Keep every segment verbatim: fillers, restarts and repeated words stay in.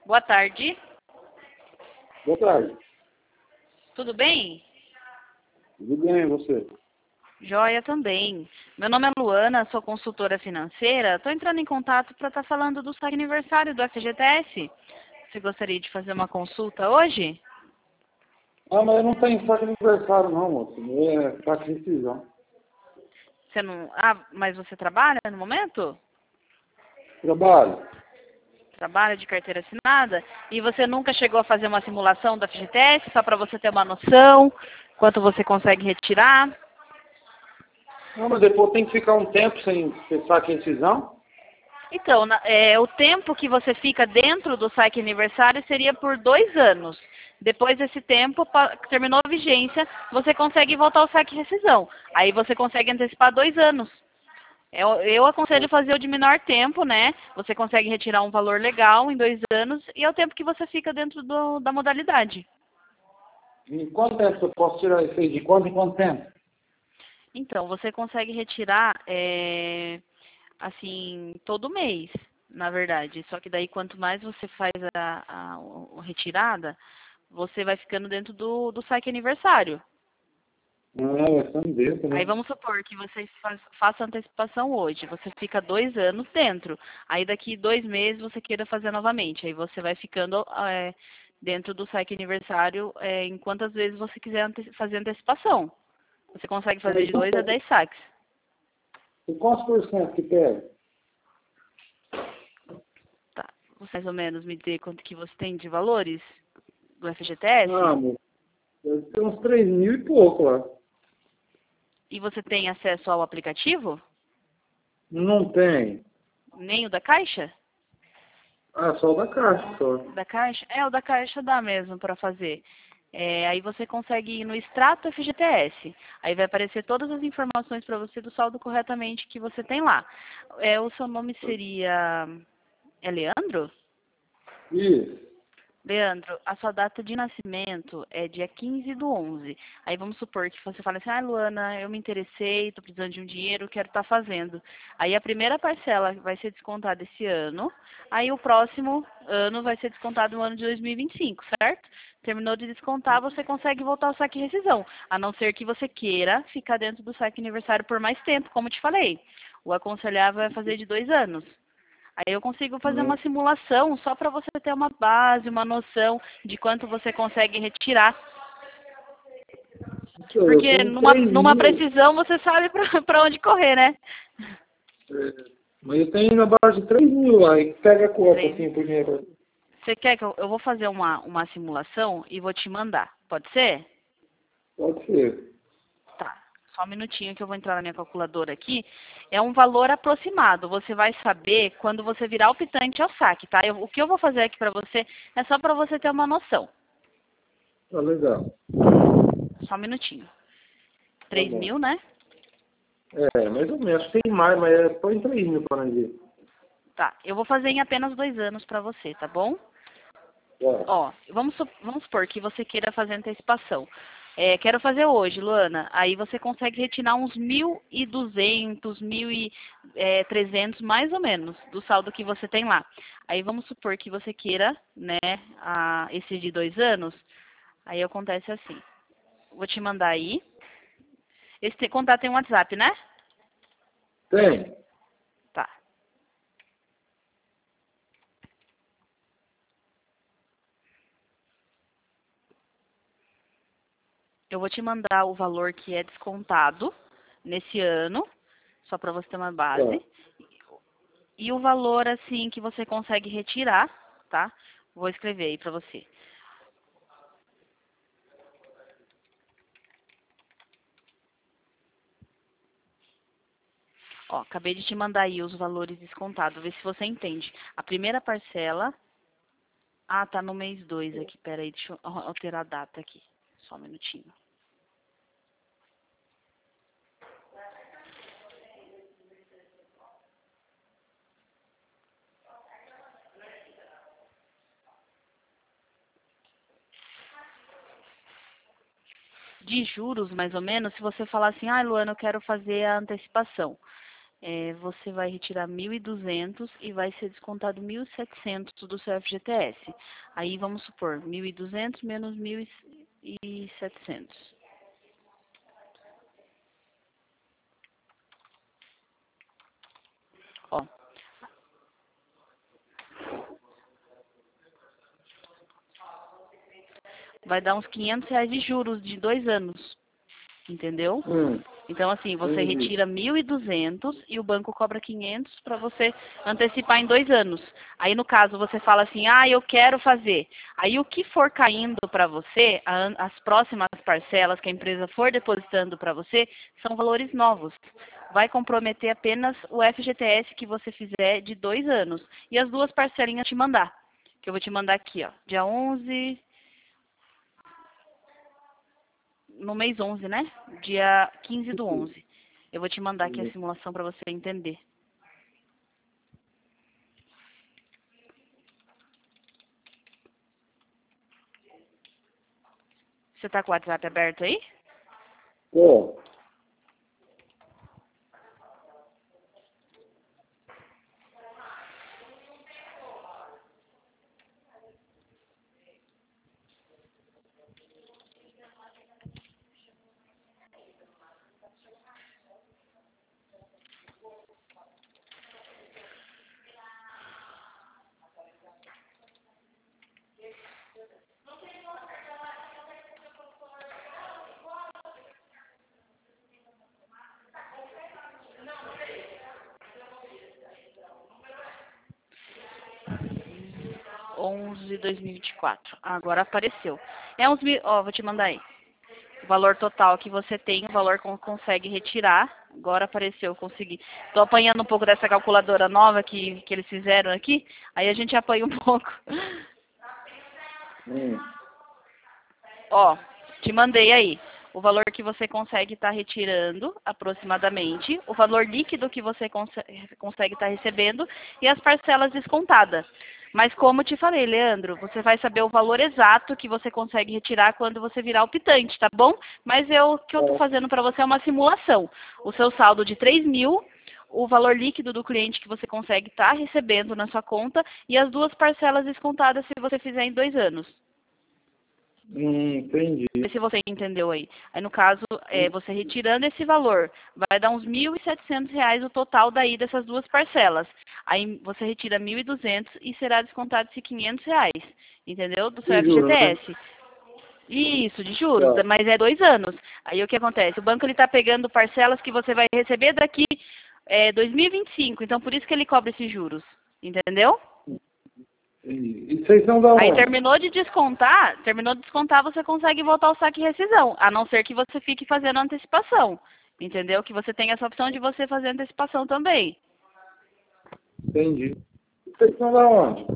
Boa tarde. Boa tarde. Tudo bem? Tudo bem, e você? Joia também. Meu nome é Luana, sou consultora financeira. Estou entrando em contato para estar falando do saque aniversário do F G T S. Você gostaria de fazer uma consulta hoje? Ah, mas eu não tenho saque de aniversário não, moço. É saque de rescisão. Você não... Ah, mas você trabalha no momento? Trabalho. Trabalha de carteira assinada? E você nunca chegou a fazer uma simulação da F G T S, só para você ter uma noção quanto você consegue retirar? Não, mas depois tem que ficar um tempo sem ter saque de rescisão? Então, na- é, o tempo que você fica dentro do saque aniversário seria por dois anos. Depois desse tempo, pa- terminou a vigência, você consegue voltar ao saque rescisão. Aí você consegue antecipar dois anos. Eu, eu aconselho fazer o de menor tempo, né? Você consegue retirar um valor legal em dois anos e é o tempo que você fica dentro do- da modalidade. Em quanto tempo eu posso tirar isso aí? De quanto em quanto tempo? Então, você consegue retirar, é, assim, todo mês, na verdade. Só que daí, quanto mais você faz a, a- a retirada, você vai ficando dentro do, do saque aniversário. Ah, vai ser um desse, Aí né? vamos supor que você faz, faça a antecipação hoje, você fica dois anos dentro. Aí daqui dois meses você queira fazer novamente. Aí você vai ficando é, dentro do saque aniversário é, em quantas vezes você quiser ante fazer antecipação. Você consegue Ah, fazer e de dois a quanto, dez saques. e quantos por cento que pega? Tá. Você mais ou menos me dizer quanto que você tem de valores do F G T S? Ah, moço, deve ter uns três mil e pouco lá. E você tem acesso ao aplicativo? Não tem. Nem o da Caixa? Ah, só o da caixa, só. Da Caixa? É, o da Caixa dá mesmo para fazer. É, aí você consegue ir no extrato F G T S. Aí vai aparecer todas as informações para você do saldo corretamente que você tem lá. É, o seu nome seria... É Leandro? Isso. Leandro, a sua data de nascimento é dia quinze do onze. Aí vamos supor que você fala assim, ah, Luana, eu me interessei, estou precisando de um dinheiro, quero estar fazendo. Aí a primeira parcela vai ser descontada esse ano, aí o próximo ano vai ser descontado no ano de dois mil e vinte e cinco, certo? Terminou de descontar, você consegue voltar ao saque rescisão, a não ser que você queira ficar dentro do saque aniversário por mais tempo, como eu te falei. O aconselhável é fazer de dois anos. Aí eu consigo fazer Ah, uma simulação só para você ter uma base, uma noção de quanto você consegue retirar. então, eu Porque tenho numa, três numa mil. precisão você sabe para onde correr, né? É, mas eu tenho na base de três mil lá. E pega quanto Três. assim por dinheiro? Você quer que eu, eu vou fazer uma, uma simulação e vou te mandar? Pode ser? Pode ser. Tá. Só um minutinho que eu vou entrar na minha calculadora aqui. É um valor aproximado. Você vai saber quando você virar o pitante ao saque, tá? Eu- o que eu vou fazer aqui para você é só para você ter uma noção. Tá legal. Só um minutinho. Tá Três bom. mil, né? É, mais ou menos. Tem mais, mas é põe três mil para nós ver. Tá, eu vou fazer em apenas dois anos para você, tá bom? Tá. Ó, vamos, su- vamos supor que você queira fazer antecipação. É, quero fazer hoje, Luana. Aí você consegue retirar uns mil e duzentos, mil e trezentos, mais ou menos, do saldo que você tem lá. Aí vamos supor que você queira, né, a, esse de dois anos. Aí acontece assim. Vou te mandar aí. Esse contato tem um WhatsApp, né? Tem. Tá. Eu vou te mandar o valor que é descontado nesse ano, só para você ter uma Tá. base. E o valor, assim, que você consegue retirar, tá? Vou escrever aí para você. Ó, acabei de te mandar aí os valores descontados, vê se você entende. A primeira parcela... Ah, tá no mês dois aqui, peraí, deixa eu alterar a data aqui. Só um minutinho. De juros, mais ou menos, se você falar assim, ah, Luana, eu quero fazer a antecipação. é, você vai retirar mil e duzentos e vai ser descontado mil e setecentos do seu F G T S. Aí vamos supor, mil e duzentos menos mil e setecentos. Ó. Vai dar uns quinhentos reais de juros de dois anos. Entendeu? Hum. Então, assim, você Entendi. retira mil e duzentos e o banco cobra quinhentos para você antecipar em dois anos. Aí, no caso, você fala assim, ah, eu quero fazer. Aí, o que for caindo para você, a, as próximas parcelas que a empresa for depositando para você, são valores novos. Vai comprometer apenas o F G T S que você fizer de dois anos. E as duas parcelinhas te mandar. Que eu vou te mandar aqui, ó. Dia onze... No mês onze, né? Dia quinze do onze. Eu vou te mandar aqui a simulação para você entender. Você tá com o WhatsApp aberto aí? Ó. onze de dois mil e vinte e quatro. Agora apareceu. É uns mil... Ó, vou te mandar aí. O valor total que você tem, o valor que consegue retirar. Agora apareceu, eu consegui. Tô apanhando um pouco dessa calculadora nova que, que eles fizeram aqui. Aí a gente apanha um pouco. Hum. Ó, te mandei aí. O valor que você consegue estar retirando, aproximadamente, o valor líquido que você consegue estar recebendo e as parcelas descontadas. Mas como eu te falei, Leandro, você vai saber o valor exato que você consegue retirar quando você virar o pitante, tá bom? Mas eu, o que eu estou fazendo para você é uma simulação. O seu saldo de três mil, o valor líquido do cliente que você consegue estar recebendo na sua conta e as duas parcelas descontadas se você fizer em dois anos. Hum, entendi. Se você entendeu aí. Aí, no caso, é, você retirando esse valor, vai dar uns mil e setecentos reais o total daí dessas duas parcelas. Aí você retira mil e duzentos e será descontado esses quinhentos reais, entendeu? Do seu De juros, F G T S. né? Isso, de juros, Tá. mas é dois anos. Aí o que acontece? O banco está pegando parcelas que você vai receber daqui é, dois mil e vinte e cinco, então por isso que ele cobra esses juros, entendeu? Entendi. E vocês não dão Aí onde? terminou de descontar, terminou de descontar, você consegue voltar ao saque e rescisão, a não ser que você fique fazendo antecipação, entendeu? Que você tem essa opção de você fazer antecipação também. Entendi. E vocês não dão onde?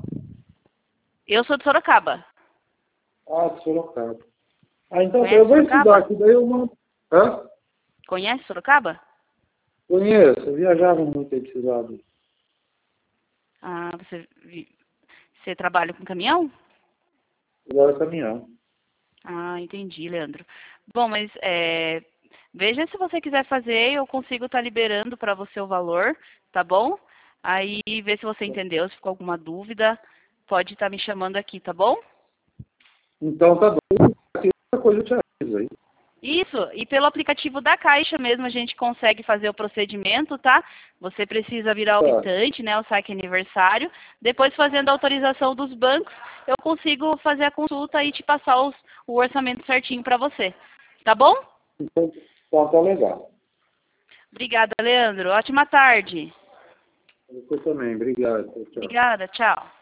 Eu sou de Sorocaba. Ah, de Sorocaba. Ah, então Conhece eu vou Sorocaba? estudar aqui, daí eu mando. Hã? Conhece Sorocaba? Conheço, eu viajava muito aí desses lados. Ah, você, vi- você trabalha com caminhão? Agora é caminhão. Ah, entendi, Leandro. Bom, mas é, veja se você quiser fazer, eu consigo estar liberando para você o valor, tá bom? Aí vê se você entendeu, se ficou alguma dúvida, pode estar me chamando aqui, tá bom? Então tá bom. Qualquer coisa eu te aviso aí. Isso, e pelo aplicativo da Caixa mesmo a gente consegue fazer o procedimento, tá? Você precisa virar o Tá. quitante, né, o saque aniversário. Depois, fazendo a autorização dos bancos, eu consigo fazer a consulta e te passar os, o orçamento certinho para você. Tá bom? Então, então tá legal. Obrigada, Leandro. Ótima tarde. Você também, obrigado. Tchau, tchau. Obrigada, tchau.